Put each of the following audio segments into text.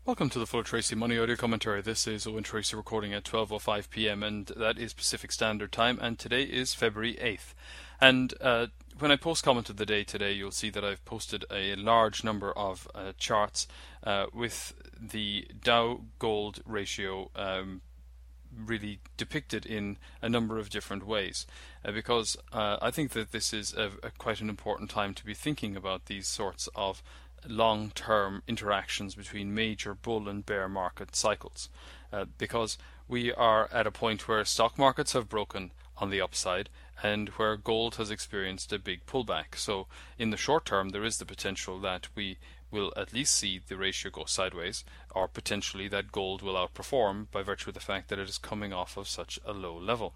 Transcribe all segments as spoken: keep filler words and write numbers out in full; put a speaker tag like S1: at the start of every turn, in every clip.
S1: Welcome to the Full Tracy Money Audio Commentary. This is Owen Tracy recording at twelve oh five p m and that is Pacific Standard Time, and today is February eighth. And uh, when I post comment of the day today, you'll see that I've posted a large number of uh, charts uh, with the Dow Gold ratio um, really depicted in a number of different ways, uh, because uh, I think that this is a, a quite an important time to be thinking about these sorts of long-term interactions between major bull and bear market cycles, uh, because we are at a point where stock markets have broken on the upside and where gold has experienced a big pullback. So in the short term there is the potential that we will at least see the ratio go sideways, or potentially that gold will outperform by virtue of the fact that it is coming off of such a low level.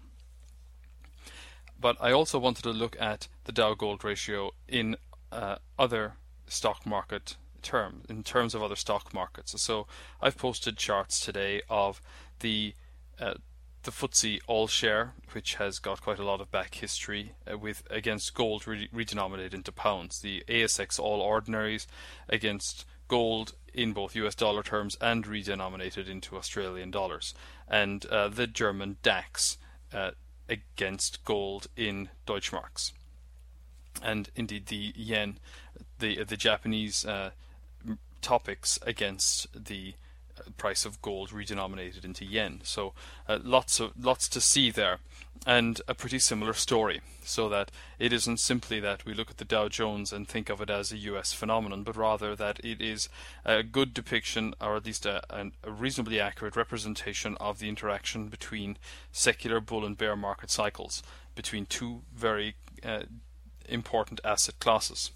S1: But I also wanted to look at the Dow Gold ratio in uh, other stock market term in terms of other stock markets. So I've posted charts today of the uh, the F T S E All Share, which has got quite a lot of back history uh, with against gold re redenominated into pounds, the A S X All Ordinaries against gold in both U S dollar terms and redenominated into Australian dollars, and uh, the German DAX uh, against gold in Deutschmarks, and indeed the yen, the the Japanese uh, topics against the price of gold redenominated into yen. So uh, lots of lots to see there, and a pretty similar story. So that it isn't simply that we look at the Dow Jones and think of it as a U S phenomenon, but rather that it is a good depiction, or at least a, a reasonably accurate representation of the interaction between secular bull and bear market cycles between two very uh, important asset classes.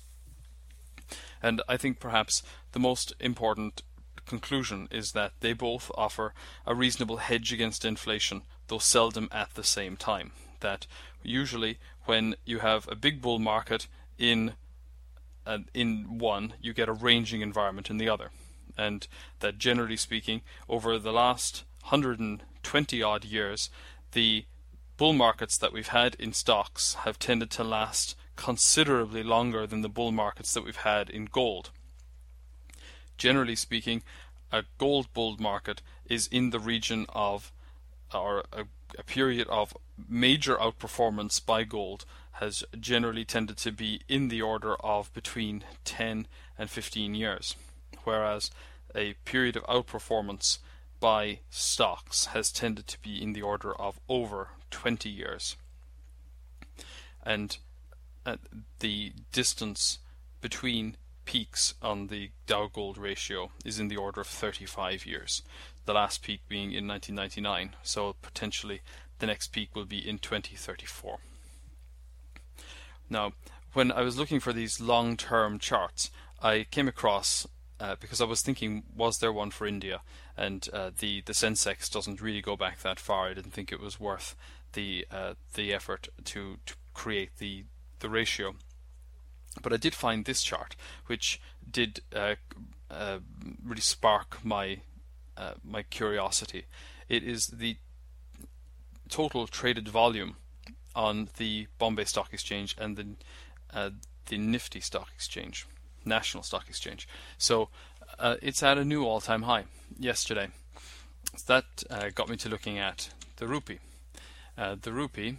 S1: And I think perhaps the most important conclusion is that they both offer a reasonable hedge against inflation, though seldom at the same time. That usually when you have a big bull market in uh, in one, you get a ranging environment in the other, and that generally speaking, over the last one hundred twenty odd years, the bull markets that we've had in stocks have tended to last considerably longer than the bull markets that we've had in gold. Generally speaking, a gold bull market is in the region of, or a, a period of major outperformance by gold has generally tended to be in the order of between ten and fifteen years, whereas a period of outperformance by stocks has tended to be in the order of over twenty years. And uh, the distance between peaks on the Dow Gold ratio is in the order of thirty-five years, the last peak being in nineteen ninety-nine, so potentially the next peak will be in twenty thirty-four. Now, when I was looking for these long-term charts, I came across, uh, because I was thinking, was there one for India? And uh, the, the Sensex doesn't really go back that far. I didn't think it was worth the uh, the effort to, to create the, the ratio. But I did find this chart, which did uh, uh, really spark my uh, my curiosity. It is the total traded volume on the Bombay Stock Exchange and the uh, the Nifty Stock Exchange, National Stock Exchange. So uh, it's at a new all-time high yesterday. So that uh, got me to looking at the rupee. Uh, the rupee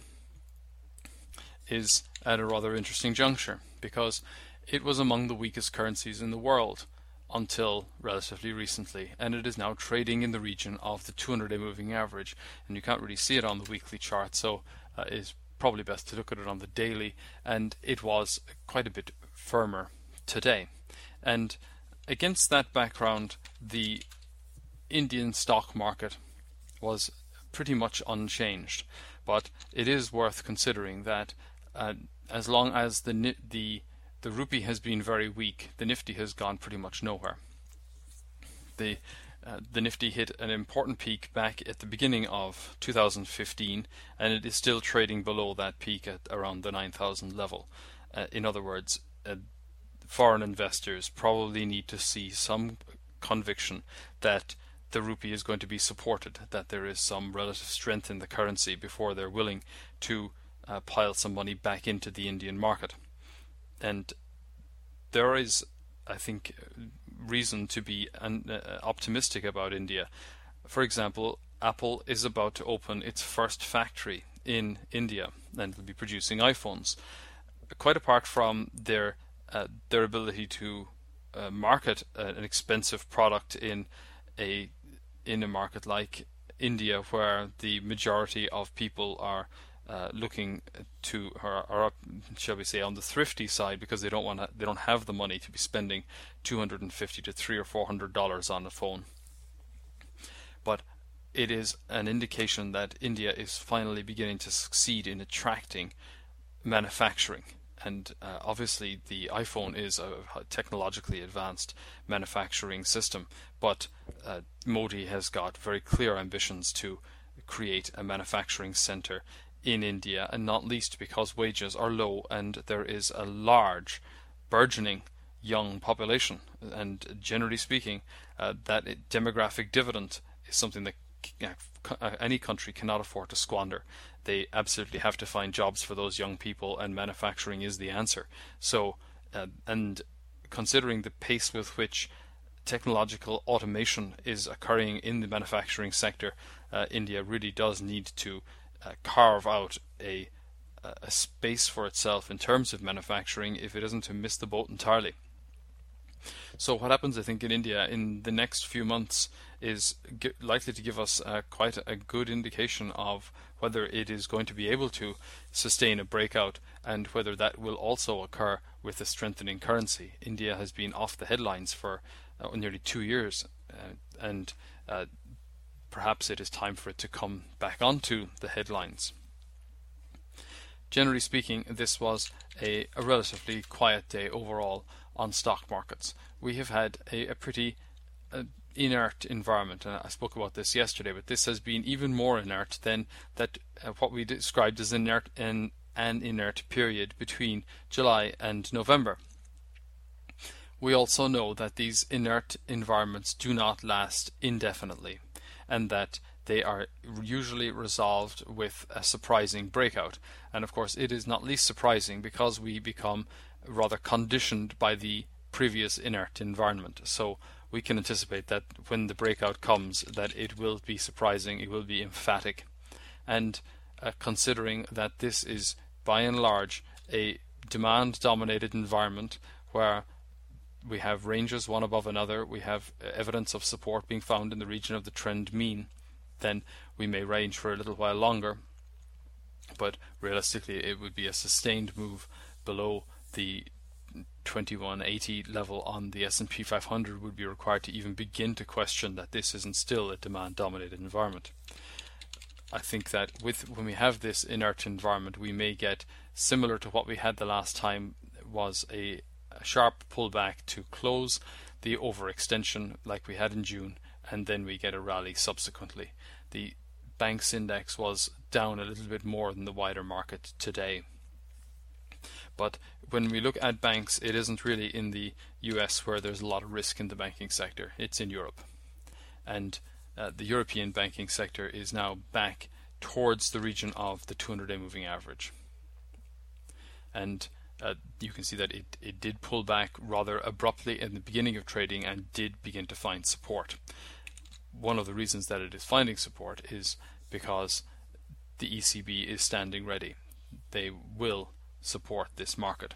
S1: is at a rather interesting juncture, because it was among the weakest currencies in the world until relatively recently, and it is now trading in the region of the two hundred day moving average, and you can't really see it on the weekly chart, so uh, it's probably best to look at it on the daily, and it was quite a bit firmer today. And against that background, the Indian stock market was pretty much unchanged, but it is worth considering that uh, as long as the the the rupee has been very weak, the Nifty has gone pretty much nowhere. The uh, the Nifty hit an important peak back at the beginning of two thousand fifteen, and it is still trading below that peak at around the nine thousand level. Uh, in other words, uh, foreign investors probably need to see some conviction that the rupee is going to be supported, that there is some relative strength in the currency before they're willing to uh, pile some money back into the Indian market. And there is, I think, reason to be an, uh, optimistic about India. For example, Apple is about to open its first factory in India and will be producing iPhones. Quite apart from their uh, their ability to uh, market uh, an expensive product in a in a market like India, where the majority of people are uh, looking to, or are up, shall we say, on the thrifty side, because they don't want to, they don't have the money to be spending two hundred fifty to three or four hundred dollars on a phone. But it is an indication that India is finally beginning to succeed in attracting manufacturing. And uh, obviously the iPhone is a technologically advanced manufacturing system, but uh, Modi has got very clear ambitions to create a manufacturing center in India, and not least because wages are low and there is a large, burgeoning young population. And generally speaking, uh, that demographic dividend is something that any country cannot afford to squander. They absolutely have to find jobs for those young people, and manufacturing is the answer. So, uh, and considering the pace with which technological automation is occurring in the manufacturing sector, uh, India really does need to uh, carve out a a space for itself in terms of manufacturing, if it isn't to miss the boat entirely. So what happens, I think, in India in the next few months is likely to give us uh, quite a good indication of whether it is going to be able to sustain a breakout, and whether that will also occur with a strengthening currency. India has been off the headlines for uh, nearly two years, uh, and uh, perhaps it is time for it to come back onto the headlines. Generally speaking, this was a, a relatively quiet day overall on stock markets. We have had a, a pretty uh, inert environment, and I spoke about this yesterday, but this has been even more inert than that uh, what we described as inert in an inert period between July and November. We also know that these inert environments do not last indefinitely, and that they are usually resolved with a surprising breakout. And of course it is not least surprising because we become rather conditioned by the previous inert environment. So we can anticipate that when the breakout comes, that it will be surprising, it will be emphatic. And uh, considering that this is by and large a demand dominated environment where we have ranges one above another, we have evidence of support being found in the region of the trend mean, then we may range for a little while longer. But realistically it would be a sustained move below the twenty-one eighty level on the S and P five hundred would be required to even begin to question that this isn't still a demand dominated environment. I think that with when we have this inert environment, we may get similar to what we had the last time, was a, a sharp pullback to close the overextension like we had in June, and then we get a rally subsequently. The banks index was down a little bit more than the wider market today. But when we look at banks, it isn't really in the U S where there's a lot of risk in the banking sector. It's in Europe. And uh, the European banking sector is now back towards the region of the two hundred day moving average. And uh, you can see that it, it did pull back rather abruptly in the beginning of trading and did begin to find support. One of the reasons that it is finding support is because the E C B is standing ready. They will support this market.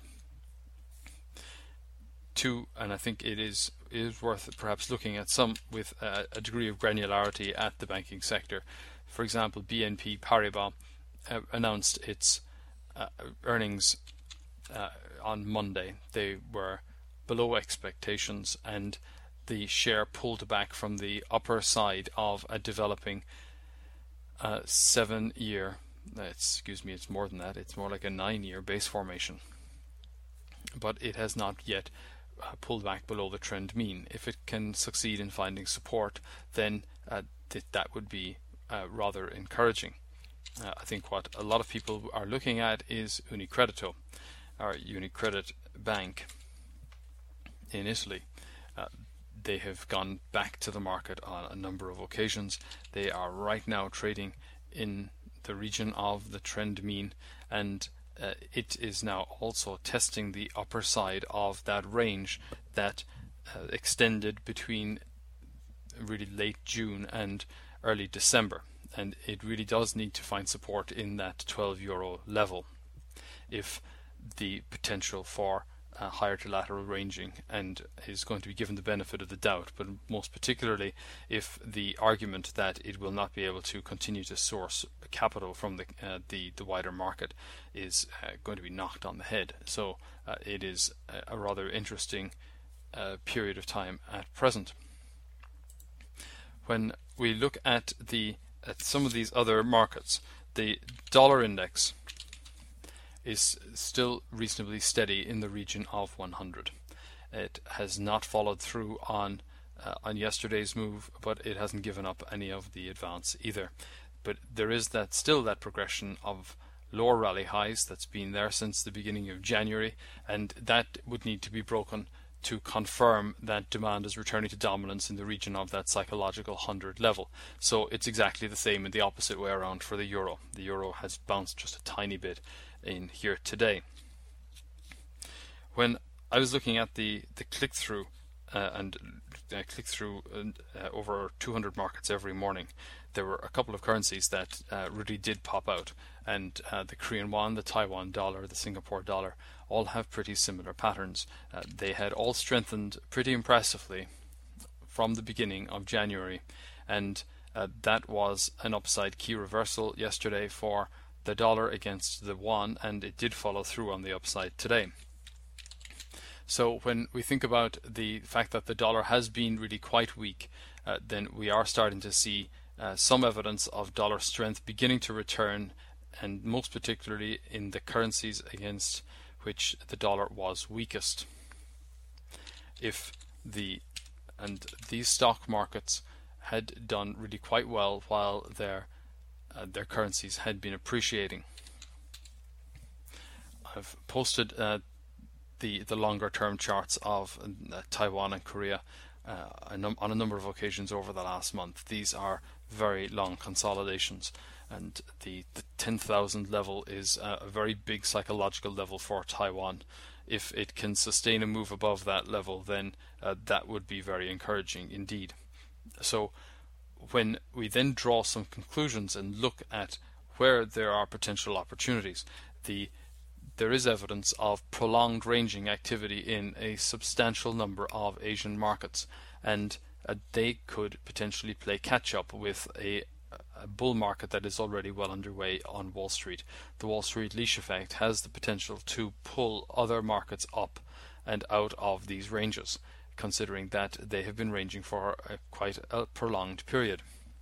S1: Two, and I think it is is worth perhaps looking at some with a, a degree of granularity at the banking sector. For example, B N P Paribas uh, announced its uh, earnings uh, on Monday. They were below expectations, and the share pulled back from the upper side of a developing uh, seven-year, excuse me, it's more than that, it's more like a nine-year base formation. But it has not yet uh, pulled back below the trend mean. If it can succeed in finding support, then uh, th that would be uh, rather encouraging. Uh, I think what a lot of people are looking at is Unicredito, or Unicredit Bank in Italy. Uh, They have gone back to the market on a number of occasions. They are right now trading in the region of the trend mean, and uh, it is now also testing the upper side of that range that uh, extended between really late June and early December, and it really does need to find support in that twelve euro level if the potential for uh, higher to lateral ranging and is going to be given the benefit of the doubt, but most particularly if the argument that it will not be able to continue to source capital from the uh, the, the wider market is uh, going to be knocked on the head. So uh, it is a, a rather interesting uh, period of time at present. When we look at the at some of these other markets, the dollar index is still reasonably steady in the region of one hundred. It has not followed through on uh, on yesterday's move, but it hasn't given up any of the advance either. But there is that still that progression of lower rally highs that's been there since the beginning of January, and that would need to be broken to confirm that demand is returning to dominance in the region of that psychological one hundred level. So it's exactly the same in the opposite way around for the euro. The euro has bounced just a tiny bit in here today. When I was looking at the the click-through uh, and uh, click-through uh, over two hundred markets every morning, there were a couple of currencies that uh, really did pop out, and uh, the Korean won, the Taiwan dollar, the Singapore dollar all have pretty similar patterns. Uh, they had all strengthened pretty impressively from the beginning of January, and uh, that was an upside key reversal yesterday for the dollar against the won, and it did follow through on the upside today. So when we think about the fact that the dollar has been really quite weak, uh, then we are starting to see uh, some evidence of dollar strength beginning to return, and most particularly in the currencies against which the dollar was weakest. If the and these stock markets had done really quite well while their uh, their currencies had been appreciating. I've posted uh, the the longer term charts of uh, Taiwan and Korea uh, a num on a number of occasions over the last month. These are very long consolidations, and the, the ten thousand level is a, a very big psychological level for Taiwan. If it can sustain a move above that level, then uh, that would be very encouraging indeed. So when we then draw some conclusions and look at where there are potential opportunities, the there is evidence of prolonged ranging activity in a substantial number of Asian markets, and uh, they could potentially play catch up with a, a bull market that is already well underway on Wall Street. The Wall Street leash effect has the potential to pull other markets up and out of these ranges, considering that they have been ranging for a, quite a prolonged period.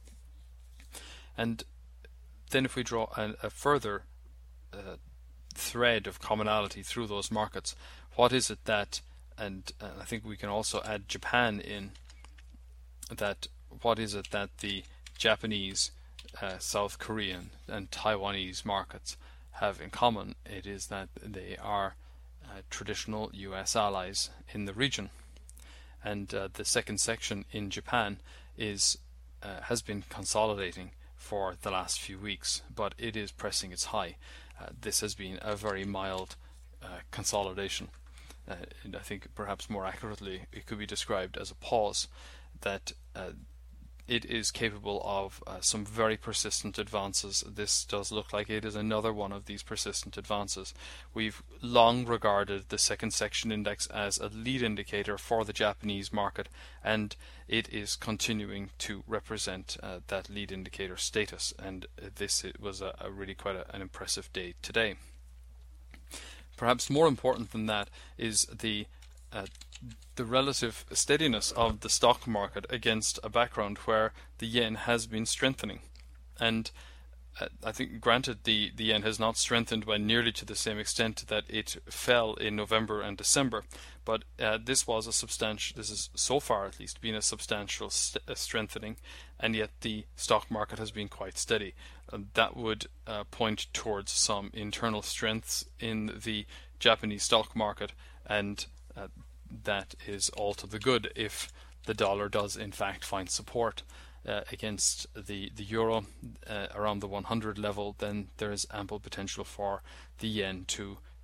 S1: And then if we draw a, a further uh, thread of commonality through those markets, what is it that, and, and I think we can also add Japan in, that what is it that the Japanese, uh, South Korean and Taiwanese markets have in common? It is that they are uh, traditional U S allies in the region, and uh, the second section in Japan is uh, has been consolidating for the last few weeks, but it is pressing its high. Uh, this has been a very mild uh, consolidation. Uh, and I think perhaps more accurately it could be described as a pause, that uh, it is capable of uh, some very persistent advances. This does look like it is another one of these persistent advances. We've long regarded the second section index as a lead indicator for the Japanese market, and it is continuing to represent uh, that lead indicator status, and this it was a, a really quite a, an impressive day today. Perhaps more important than that is the uh, the relative steadiness of the stock market against a background where the yen has been strengthening. And uh, I think, granted, the, the yen has not strengthened by nearly to the same extent that it fell in November and December, but uh, this was a substantial, this is so far at least been a substantial st uh, strengthening, and yet the stock market has been quite steady. Uh, that would uh, point towards some internal strengths in the Japanese stock market, and uh, that is all to the good if the dollar does in fact find support uh, against the, the euro uh, around the one hundred level. Then there is ample potential for the yen to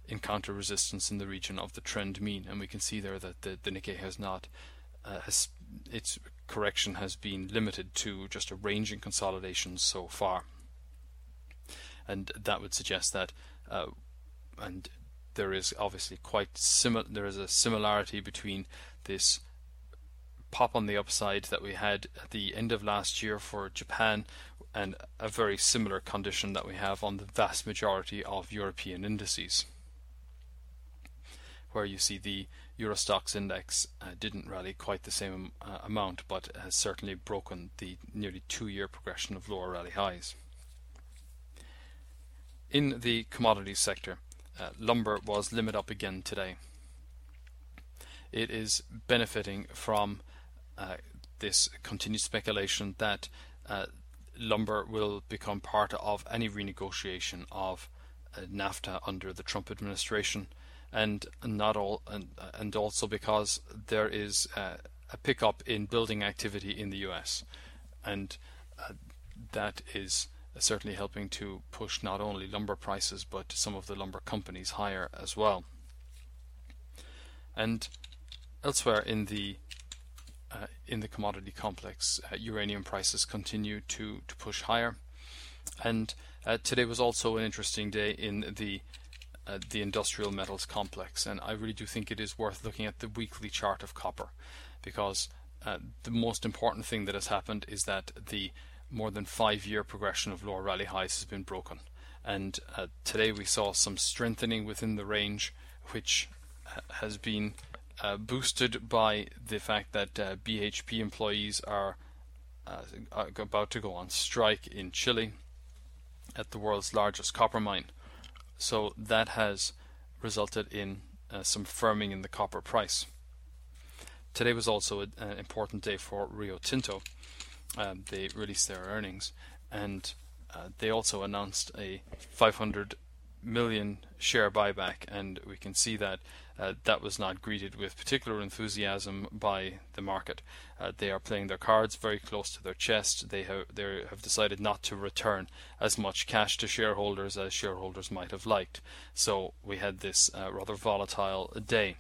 S1: encounter resistance in the region of the trend mean, and we can see there that the, the Nikkei has not uh, has, its correction has been limited to just a ranging consolidation so far, and that would suggest that uh, and there is obviously quite similar there is a similarity between this pop on the upside that we had at the end of last year for Japan and a very similar condition that we have on the vast majority of European indices, where you see the Euro Stoxx index uh, didn't rally quite the same uh, amount, but has certainly broken the nearly two-year progression of lower rally highs. In the commodities sector, uh, lumber was limit up again today. It is benefiting from uh, this continued speculation that uh, lumber will become part of any renegotiation of uh, NAFTA under the Trump administration, and not all, and, and also because there is uh, a pickup in building activity in the U S, and uh, that is certainly helping to push not only lumber prices but some of the lumber companies higher as well. And elsewhere in the uh, in the commodity complex, uh, uranium prices continue to to push higher, and uh, today was also an interesting day in the uh, the industrial metals complex, and I really do think it is worth looking at the weekly chart of copper, because uh, the most important thing that has happened is that the more than five-year progression of lower rally highs has been broken, and uh, today we saw some strengthening within the range, which uh, has been uh, boosted by the fact that uh, B H P employees are, uh, are about to go on strike in Chile at the world's largest copper mine. So that has resulted in uh, some firming in the copper price. Today was also a, an important day for Rio Tinto. Um, they released their earnings, and uh, they also announced a five hundred million share buyback, and we can see that uh, that was not greeted with particular enthusiasm by the market. Uh, they are playing their cards very close to their chest. They have they have decided not to return as much cash to shareholders as shareholders might have liked. So we had this uh, rather volatile day.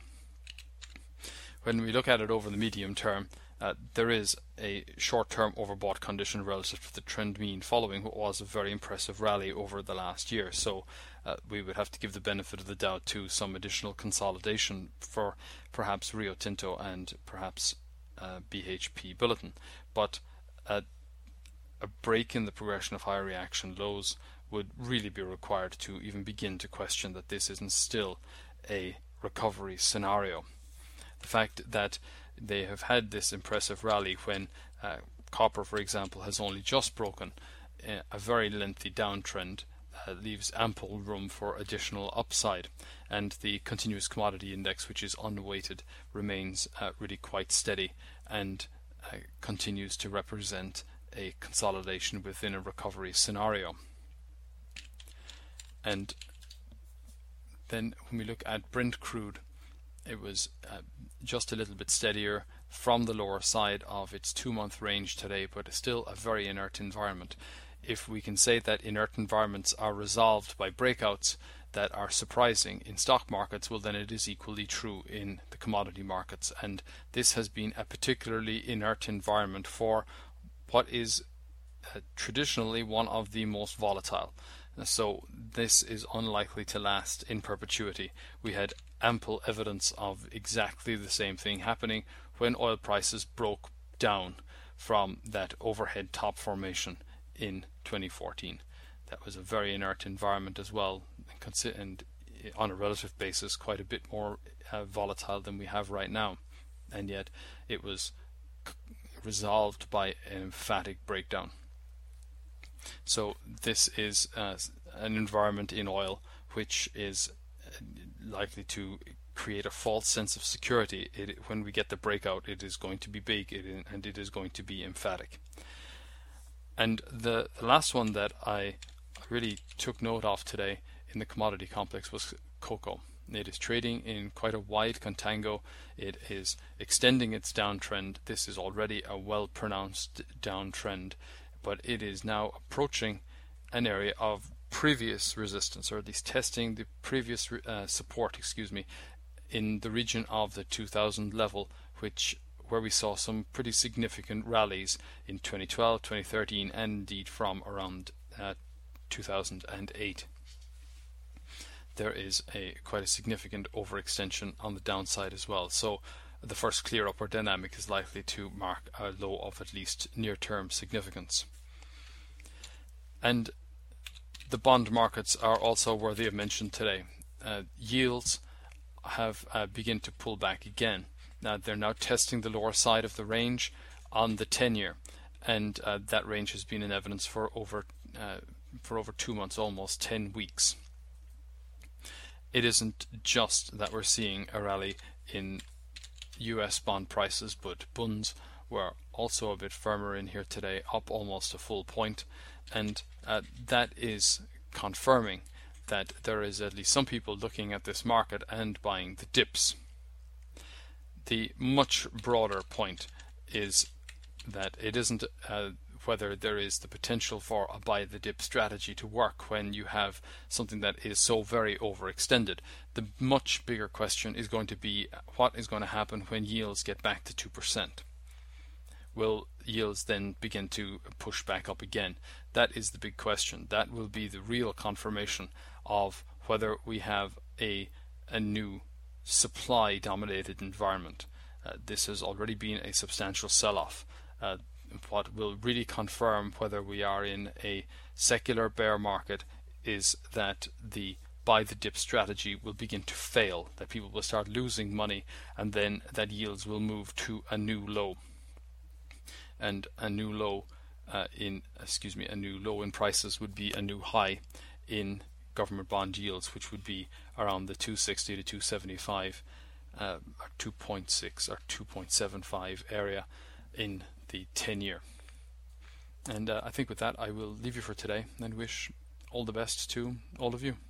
S1: When we look at it over the medium term, Uh, there is a short-term overbought condition relative to the trend mean following what was a very impressive rally over the last year. So uh, we would have to give the benefit of the doubt to some additional consolidation for perhaps Rio Tinto and perhaps uh, B H P Billiton. But uh, a break in the progression of higher reaction lows would really be required to even begin to question that this isn't still a recovery scenario. The fact that they have had this impressive rally when uh, copper, for example, has only just broken uh, a very lengthy downtrend uh, leaves ample room for additional upside, and the continuous commodity index, which is unweighted, remains uh, really quite steady and uh, continues to represent a consolidation within a recovery scenario. And then when we look at Brent crude, it was uh, just a little bit steadier from the lower side of its two-month range today, but still a very inert environment. If we can say that inert environments are resolved by breakouts that are surprising in stock markets, well, then it is equally true in the commodity markets, and this has been a particularly inert environment for what is uh, traditionally one of the most volatile. So this is unlikely to last in perpetuity. We had ample evidence of exactly the same thing happening when oil prices broke down from that overhead top formation in twenty fourteen. That was a very inert environment as well, and on a relative basis quite a bit more uh, volatile than we have right now, and yet it was resolved by an emphatic breakdown. So this is uh, an environment in oil which is likely to create a false sense of security. It, when we get the breakout, it is going to be big it, and it is going to be emphatic. And the, the last one that I really took note of today in the commodity complex was cocoa. It is trading in quite a wide contango. It is extending its downtrend. This is already a well-pronounced downtrend, but it is now approaching an area of previous resistance, or at least testing the previous uh, support, excuse me, in the region of the two thousand level, which where we saw some pretty significant rallies in twenty twelve, twenty thirteen, and indeed from around uh, two thousand eight. There is a quite a significant overextension on the downside as well. So the first clear upward dynamic is likely to mark a low of at least near-term significance. And the bond markets are also worthy of mention today. Uh, yields have uh, begun to pull back again. Now they're now testing the lower side of the range on the ten-year, and uh, that range has been in evidence for over uh, for over two months, almost ten weeks. It isn't just that we're seeing a rally in U S bond prices, but bunds were also a bit firmer in here today, up almost a full point, and uh, that is confirming that there is at least some people looking at this market and buying the dips. The much broader point is that it isn't uh, whether there is the potential for a buy the dip strategy to work when you have something that is so very overextended. The much bigger question is going to be what is going to happen when yields get back to two percent. Will yields then begin to push back up again? That is the big question. That will be the real confirmation of whether we have a a new supply dominated environment. Uh, this has already been a substantial sell-off. Uh, what will really confirm whether we are in a secular bear market is that the buy the dip strategy will begin to fail, that people will start losing money, and then that yields will move to a new low. And a new low uh, in excuse me a new low in prices would be a new high in government bond yields, which would be around the two sixty to two seventy-five uh, or two point six or two point seven five area in the ten-year. And uh, I think with that I will leave you for today and wish all the best to all of you.